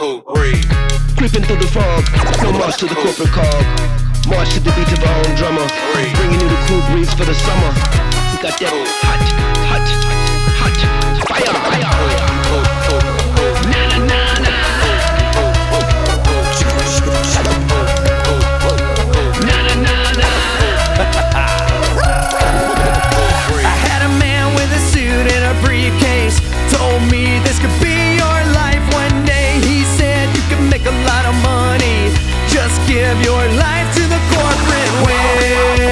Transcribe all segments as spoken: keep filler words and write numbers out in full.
Code breed. Creeping through the fog, no march to the corporate cog. March to the beat of our own drummer. Bringing you the cool breeze for the summer. We got that hot, hot, hot, fire, fire, fire. Na na na na. Na na na na. I had a man with a suit and a briefcase. Told me this could be your life one day. He said you can make a lot of money. Just give your life to the corporate way.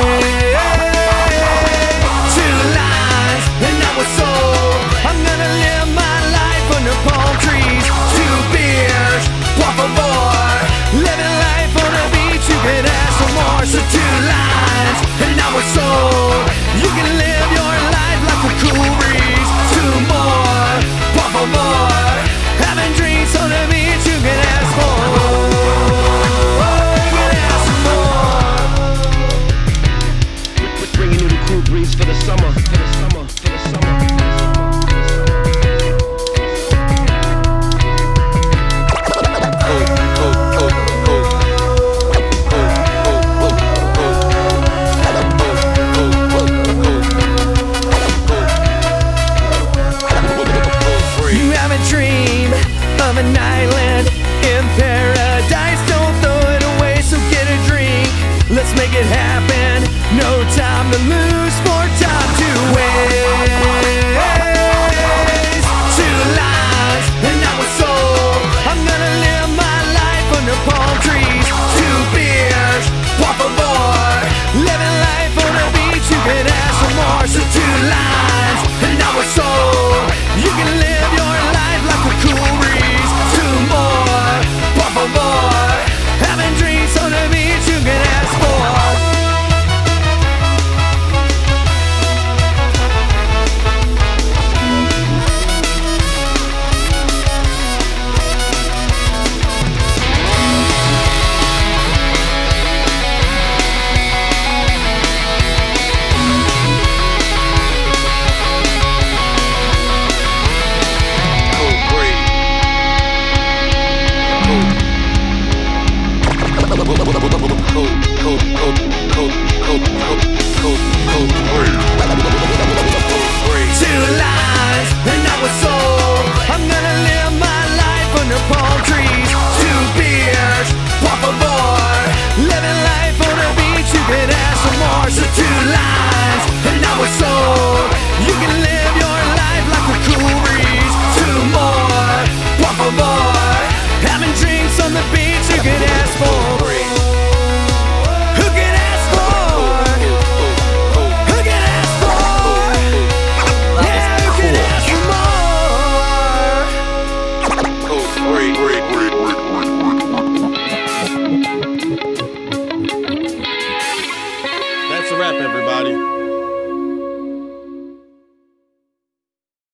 Two lines and I was sold. I'm gonna live my life under palm trees. Two beers, por favor. Living life on the beach, you can ask for more. So two lines and I was sold. You can live your life like a cool breeze. Two more, por favor. Having drinks on the beach, you can ask for more. Bringing you the cool breeze for the summer, for the summer, for the summer. You have a dream of an island in paradise. Don't throw it away, so get a drink. Let's make it happen. No time to lose, more time to waste. Two lives and I was sold. I'm gonna live my life under palm trees. Two beers, por favor. Living life on the beach, you can ask for more. So two lives and I was sold. You can live your life like a cool breeze. Two more, por favor. Having drinks on the beach, you can ask for. Two lines and I was sold. I'm gonna live my life under palm trees. Two beers, por favor. Living life on the beach, you can ask for more. So two lines and I was sold. You can live your life like a cool breeze. Two more, por favor. Having drinks on the beach, you can ask for. Who can ask for? Who can ask for? Yeah, who can ask for more? That's a wrap, everybody.